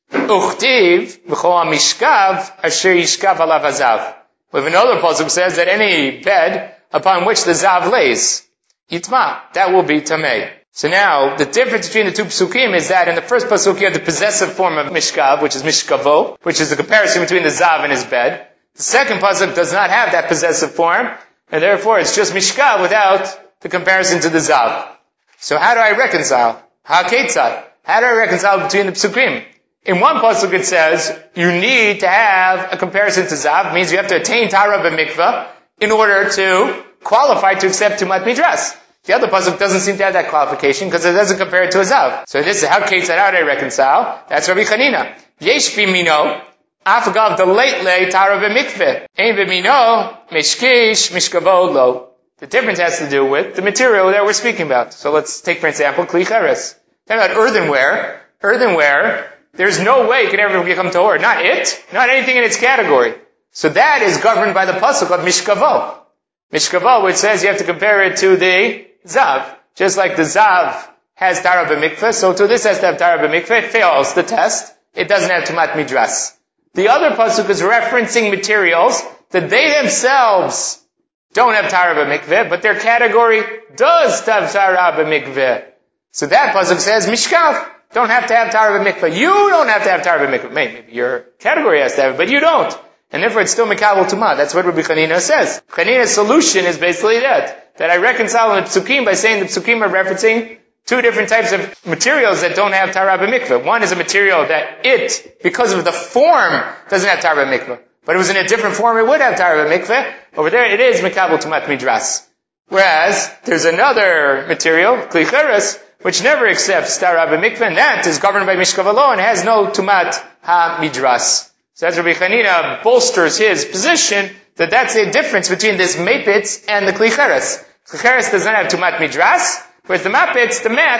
Uchtiv, v'chol mishkav, asher yishkav alav hazav. We have another puzzle that says that any bed upon which the Zav lays, yitma, that will be tamei. So now, the difference between the two psukim is that in the first pasuk you have the possessive form of mishkav, which is mishkavo, which is the comparison between the Zav and his bed. The second pasuk does not have that possessive form, and therefore it's just mishkav without the comparison to the Zav. So how do I reconcile? Ha-ketzad. How do I reconcile between the psukim? In one pasuk it says, you need to have a comparison to Zav, means you have to attain Tahara b'mikveh in order to qualify to accept Tumat Midras. The other pasuk doesn't seem to have that qualification because it doesn't compare it to a Zav. So this is how ketzad, how do I reconcile? That's Rabbi Chanina. Yesh b'mino, afagav the late lay Tahara b'mikveh. Ein b'mino, mishkish, mishkavod lo. The difference has to do with the material that we're speaking about. So let's take, for example, kli cheres. Talking about earthenware. Earthenware, there's no way it can ever become tahor. Not it, not anything in its category. So that is governed by the pasuk of mishkavo. Mishkavo, which says you have to compare it to the Zav. Just like the Zav has Tahara b'mikveh, so to this has to have Tahara b'mikveh. It fails the test. It doesn't have Tumat Midras. The other pasuk is referencing materials that they themselves don't have Tahara b'mikveh, but their category does have Tahara b'mikveh. So that pasuk says, Mishkav, don't have to have Tahara b'mikveh. You don't have to have Tahara b'mikveh. Maybe your category has to have it, but you don't. And therefore it's still Mikabel Tumah. That's what Rabbi Chanina says. Chanina's solution is basically that. That I reconcile the psukim by saying the psukim are referencing two different types of materials that don't have Tahara b'mikveh. One is a material that it, because of the form, doesn't have Tahara b'mikveh. But it was in a different form, it would have Tahara b'mikveh. Over there, it is Mikabel Tumat Midras. Whereas, there's another material, Kli cheres, which never accepts Tahara b'mikveh, and that is governed by Mishkav law and has no Tumat ha-Midras. So as Rabbi Chanina bolsters his position, that that's the difference between this mepitz and the Kli cheres. Kli cheres does not have Tumat Midras, whereas the mepitz, the mat,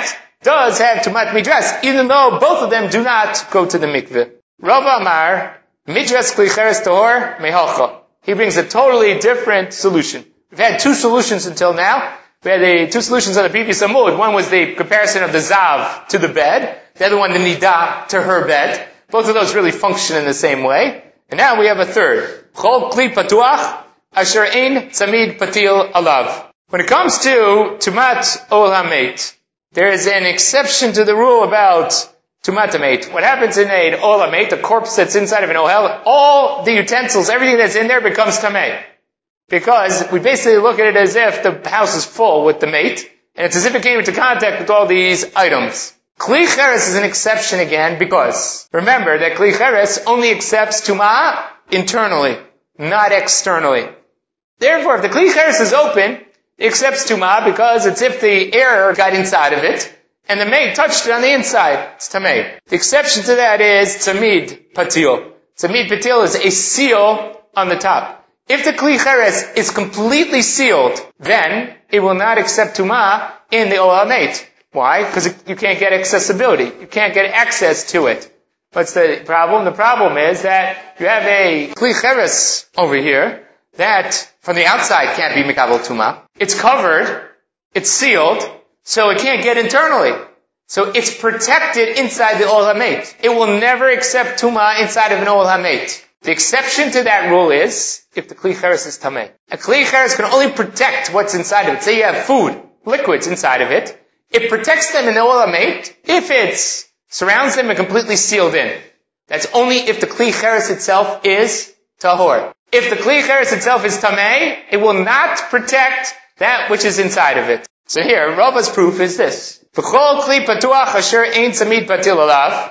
does have tumat midras, even though both of them do not go to the mikveh. Rav Amar, midras kli cheres tahor mehalcha. He brings a totally different solution. We've had two solutions until now. We had the two solutions on the previous Amud. One was the comparison of the Zav to the bed. The other one, the Nidah to her bed. Both of those really function in the same way. And now we have a third. Chol kli patuach asher ein tzamid patil alav. When it comes to tumat ol hamet, there is an exception to the rule about tumat hamet. What happens in an ol hamet, a corpse that's inside of an ohel, all the utensils, everything that's in there becomes tameh. Because we basically look at it as if the house is full with the mate, and it's as if it came into contact with all these items. Kli cheres is an exception again, because remember that kli cheres only accepts tumah internally, not externally. Therefore, if the kli cheres is open, it accepts tumah because it's if the air got inside of it, and the mate touched it on the inside. It's tameh. The exception to that is tzamid patil. Tzamid patil is a seal on the top. If the kli cheres is completely sealed, then it will not accept tumah in the ol hamet. Why? Because you can't get accessibility. You can't get access to it. What's the problem? The problem is that you have a kli cheres over here that from the outside can't be mikabel tumah. It's covered, it's sealed, so it can't get internally. So it's protected inside the ol hamet. It will never accept tumah inside of an ol hamet. The exception to that rule is if the kli cheres is tameh. A kli cheres can only protect what's inside of it. Say you have food, liquids inside of it. It protects them in the ol hamet if it surrounds them and completely sealed in. That's only if the kli cheres itself is tahor. If the kli cheres itself is tameh, it will not protect that which is inside of it. So here, Rava's proof is this. V'chol kli patuach asher ein tzamid patil alav.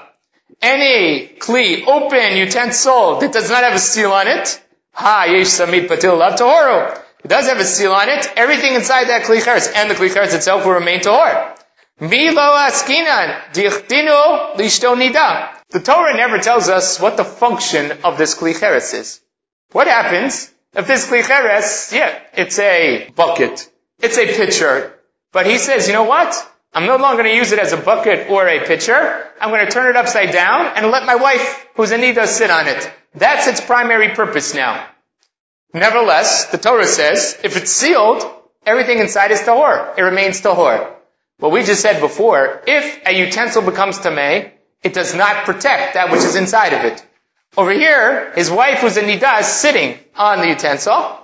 Any kli, open utensil that does not have a seal on it, ha yesh tzamid patil alav tahoro. It does have a seal on it. Everything inside that kli cheres and the kli cheres itself will remain tahor. Mi lo askinan dichtinu lishto nida. The Torah never tells us what the function of this kli cheres is. What happens if this kli cheres, yeah, it's a bucket, it's a pitcher, but he says, you know what? I'm no longer going to use it as a bucket or a pitcher. I'm going to turn it upside down and let my wife, who's in nida, sit on it. That's its primary purpose now. Nevertheless, the Torah says, if it's sealed, everything inside is tahor. It remains tahor. What we just said before, if a utensil becomes tameh, it does not protect that which is inside of it. Over here, his wife who's in nida is sitting on the utensil,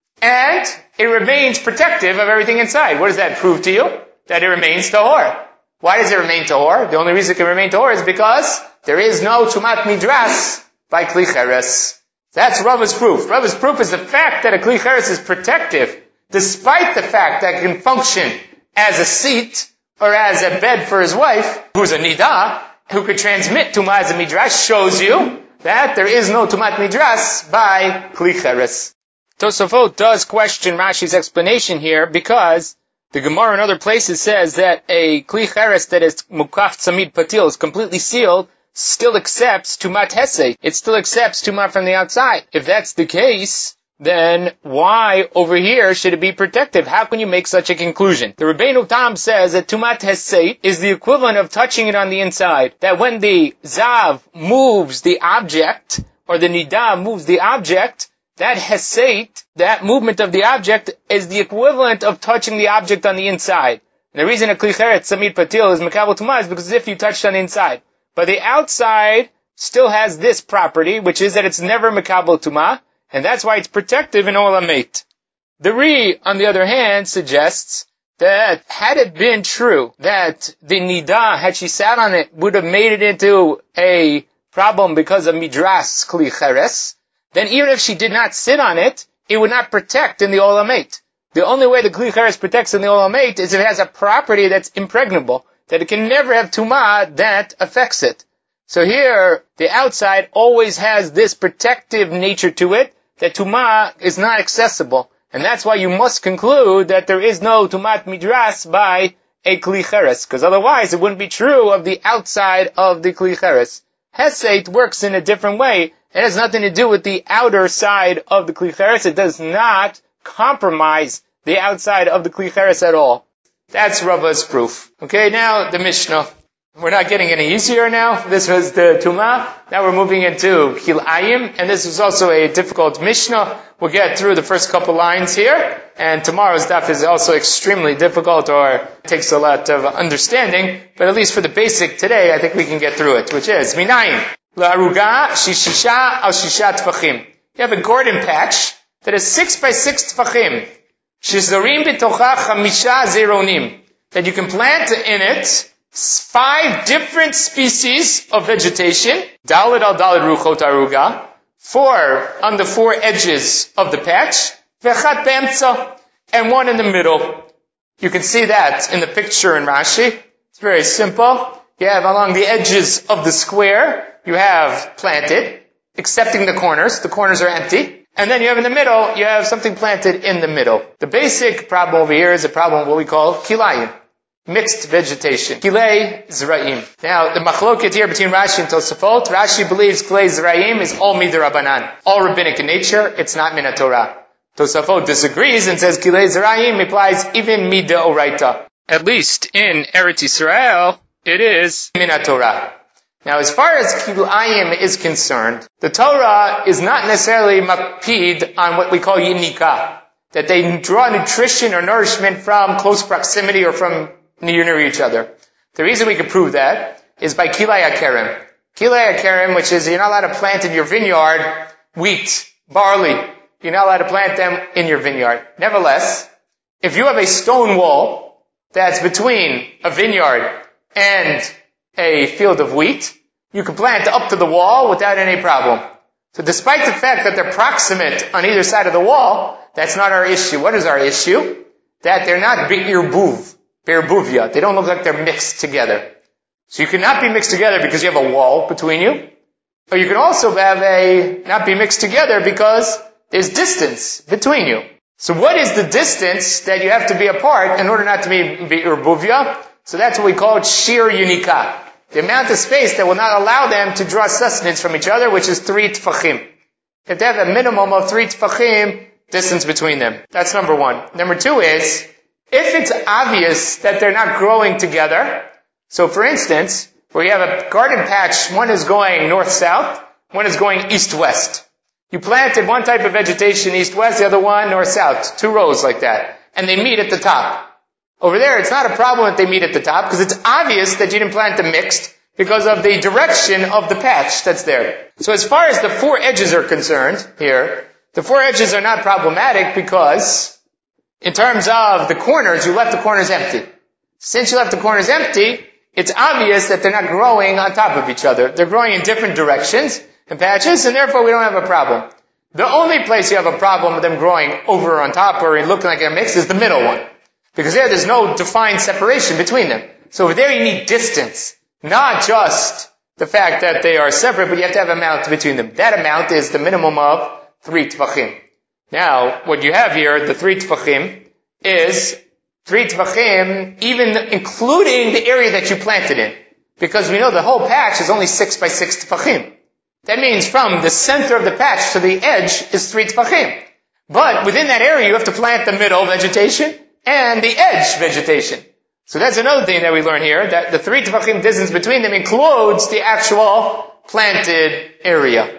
and it remains protective of everything inside. What does that prove to you? That it remains tahor. Why does it remain tahor? The only reason it can remain tahor is because there is no tumat midras by kli cheres. That's Rava's proof. Rava's proof is the fact that a kli cheres is protective, despite the fact that it can function as a seat or as a bed for his wife, who's a nidah, who could transmit tumah as a midras, shows you that there is no tumat midras by kli cheres. Tosafot does question Rashi's explanation here because the Gemara in other places says that a kli cheres that is mukaf tzamid patil is completely sealed still accepts tumat hesed. It still accepts tumat from the outside. If that's the case, then why over here should it be protective? How can you make such a conclusion? The Rabbeinu Tam says that tumat hesed is the equivalent of touching it on the inside. That when the zav moves the object, or the nidah moves the object, that hesed, that movement of the object, is the equivalent of touching the object on the inside. And the reason a kli cheres tzamid patil is mekabel tumah is because if you touched on the inside. But the outside still has this property, which is that it's never mekabel tumah, and that's why it's protective in ol hamet. The Ri, on the other hand, suggests that had it been true that the nidah, had she sat on it, would have made it into a problem because of midras kli cheres, then even if she did not sit on it, it would not protect in the ol hamet. The only way the kli cheres protects in the ol hamet is if it has a property that's impregnable, that it can never have tumah that affects it. So here, the outside always has this protective nature to it, that tumah is not accessible. And that's why you must conclude that there is no tumat midras by a kli cheres, because otherwise it wouldn't be true of the outside of the kli cheres. Hesed works in a different way. It has nothing to do with the outer side of the kli cheres. It does not compromise the outside of the kli cheres at all. That's Rava's proof. Okay, now the Mishnah. We're not getting any easier now. This was the Tumah. Now we're moving into Kilayim, and this is also a difficult Mishnah. We'll get through the first couple lines here, and tomorrow's daf is also extremely difficult, or takes a lot of understanding, but at least for the basic today, I think we can get through it, which is Minayim. La'aruga shishisha al shisha tfachim. You have a garden patch that is six by six tfachim. Shizorim bitocha chamisha zeronim. That you can plant in it five different species of vegetation. Daled al daled ruchot aruga. Four on the four edges of the patch. Vechat be'emtza. And one in the middle. You can see that in the picture in Rashi. It's very simple. You have along the edges of the square, you have planted, excepting the corners. The corners are empty. And then you have in the middle, you have something planted in the middle. The basic problem over here is a problem of what we call kilayim. Mixed vegetation. Kilei zra'im. Now, the machloket here between Rashi and Tosafot, Rashi believes kilei zra'im is all midrabanan. All rabbinic in nature, it's not min Torah. Tosafot disagrees and says kilei zra'im implies even midoraita. At least in Eretz Yisrael, it is min Torah. Now, as far as kilayim is concerned, the Torah is not necessarily makpid on what we call yinika. That they draw nutrition or nourishment from close proximity or from near each other. The reason we can prove that is by kilei hakerem. Kilei hakerem, which is you're not allowed to plant in your vineyard wheat, barley. You're not allowed to plant them in your vineyard. Nevertheless, if you have a stone wall that's between a vineyard and a field of wheat, you can plant up to the wall without any problem. So despite the fact that they're proximate on either side of the wall, that's not our issue. What is our issue? That they're not be'irbuv, be'erbuvia. They don't look like they're mixed together. So you cannot be mixed together because you have a wall between you. Or you can also have a, not be mixed together because there's distance between you. So what is the distance that you have to be apart in order not to be be'erbuvia? So that's what we call shir yunika. The amount of space that will not allow them to draw sustenance from each other, which is three tfachim. You have to have a minimum of three tfachim distance between them. That's number one. Number two is, if it's obvious that they're not growing together, so for instance, where you have a garden patch, one is going north-south, one is going east-west. You planted one type of vegetation east-west, the other one north-south, two rows like that, and they meet at the top. Over there, it's not a problem that they meet at the top, because it's obvious that you didn't plant them mixed because of the direction of the patch that's there. So as far as the four edges are concerned here, the four edges are not problematic because in terms of the corners, you left the corners empty. Since you left the corners empty, it's obvious that they're not growing on top of each other. They're growing in different directions and patches, and therefore we don't have a problem. The only place you have a problem with them growing over on top or looking like they're mixed is the middle one. Because there, there's no defined separation between them. So over there you need distance. Not just the fact that they are separate, but you have to have an amount between them. That amount is the minimum of three tfachim. Now, what you have here, the three tfachim, is three tfachim, even including the area that you planted in. Because we know the whole patch is only six by six tfachim. That means from the center of the patch to the edge is three tfachim. But within that area you have to plant the middle vegetation and the edge vegetation. So that's another thing that we learn here, that the three tefachim distance between them includes the actual planted area.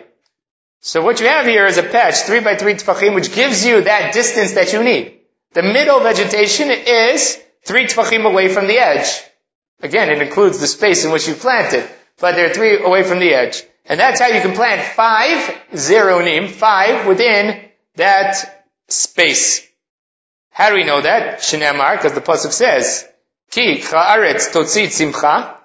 So what you have here is a patch, three by three tefachim, which gives you that distance that you need. The middle vegetation is three tefachim away from the edge. Again, it includes the space in which you planted, but they're three away from the edge. And that's how you can plant five zeronim, five within that space. How do we know that? Shnei because the pasuk says, Ki cha'aretz totzit simcha,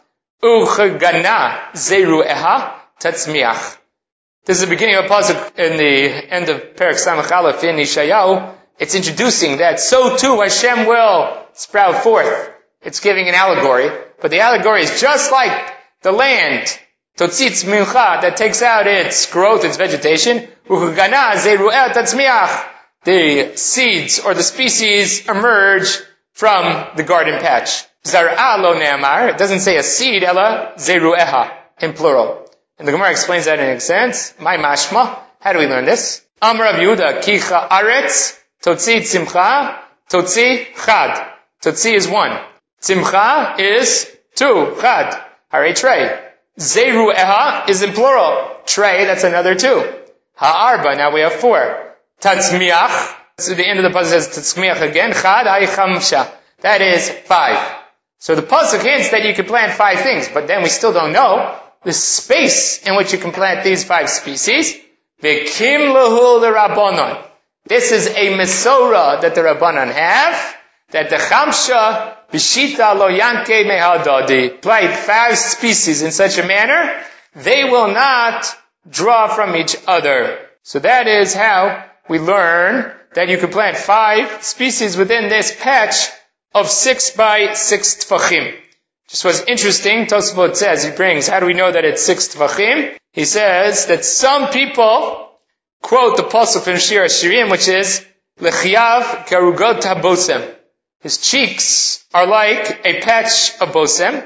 u'chagana zeru'eha tatzmiach. This is the beginning of a pasuk in the end of Perek Samach Aleph in Yeshayahu. It's introducing that so too Hashem will sprout forth. It's giving an allegory, but the allegory is just like the land, totzit simcha, that takes out its growth, its vegetation, u'chagana zeru'eha tatzmiach. The seeds or the species emerge from the garden patch. Zar'a lo ne'amar. It doesn't say a seed, ela zeru'eha, in plural. And the Gemara explains that in a sense. My mashma. How do we learn this? Amar Rav Yehuda, ki cha'aretz, totzi tzimcha, totzi chad. Totzi is one. Tzimcha is two. Chad. Hare trey. Zeru eha is in plural. Trey, that's another two. Ha'arba, now we have four. Tatzmiach, so the end of the pasuk says tatzmiach again. Chad ha'ichamsha. That is five. So the pasuk hints that you can plant five things, but then we still don't know the space in which you can plant these five species. V'kim lahul l'rabbanon. This is a mesorah that the Rabbanan have, that the chamsha b'shita lo yanke mehadadi, plant five species in such a manner, they will not draw from each other. So that is how we learn that you can plant five species within this patch of six by six tfachim. Just what's interesting, Tosafot says, he brings, how do we know that it's six tfachim? He says that some people quote the pasuk from Shir HaShirim, which is, L'chiyav karugot habosem. His cheeks are like a patch of bosem,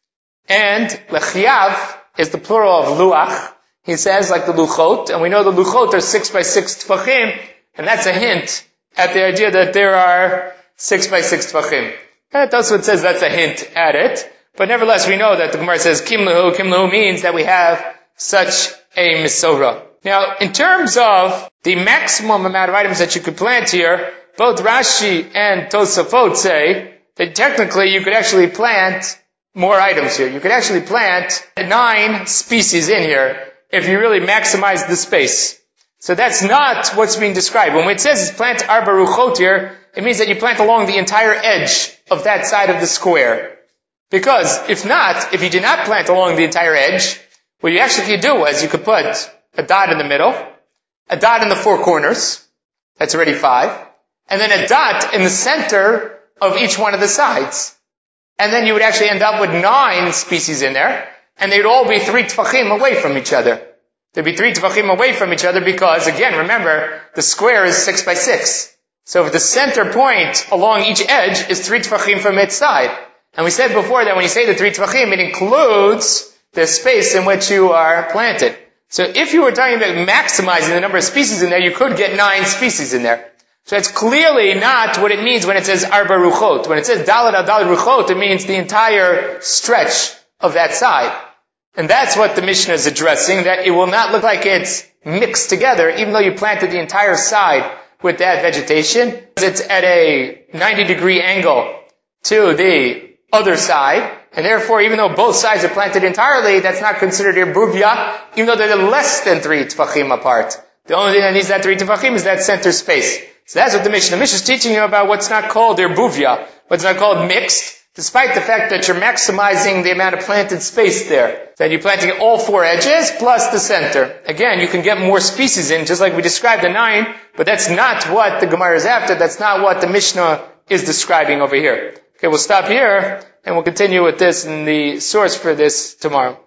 and L'chiyav is the plural of luach. He says, like the luchot, and we know the luchot are six by six tfachim, and that's a hint at the idea that there are six by six tfachim. And that's what says that's a hint at it. But nevertheless, we know that the Gemara says kimlahu. Kimlahu means that we have such a mesorah. Now, in terms of the maximum amount of items that you could plant here, both Rashi and Tosafot say that technically you could actually plant more items here. You could actually plant nine species in here if you really maximize the space. So that's not what's being described. When it says plant arba ruchot here, it means that you plant along the entire edge of that side of the square. Because if not, if you did not plant along the entire edge, what you actually could do is you could put a dot in the middle, a dot in the four corners, that's already five, and then a dot in the center of each one of the sides. And then you would actually end up with nine species in there, and they'd all be three tfachim away from each other. There'd be three tefachim away from each other because, again, remember, the square is six by six. So if the center point along each edge is three tefachim from its side. And we said before that when you say the three tefachim, it includes the space in which you are planted. So if you were talking about maximizing the number of species in there, you could get nine species in there. So it's clearly not what it means when it says arba ruchot. When it says dalad al dalad ruchot, it means the entire stretch of that side. And that's what the Mishnah is addressing, that it will not look like it's mixed together, even though you planted the entire side with that vegetation. It's at a ninety degree angle to the other side, and therefore, even though both sides are planted entirely, that's not considered irbuvia, even though they're less than three tefachim apart. The only thing that needs that three tefachim is that center space. So that's what the Mishnah. The Mishnah is teaching you about what's not called irbuvia, what's not called mixed, despite the fact that you're maximizing the amount of planted space there. That you're planting all four edges plus the center. Again, you can get more species in, just like we described the nine, but that's not what the Gemara is after. That's not what the Mishnah is describing over here. Okay, we'll stop here, and we'll continue with this in the source for this tomorrow.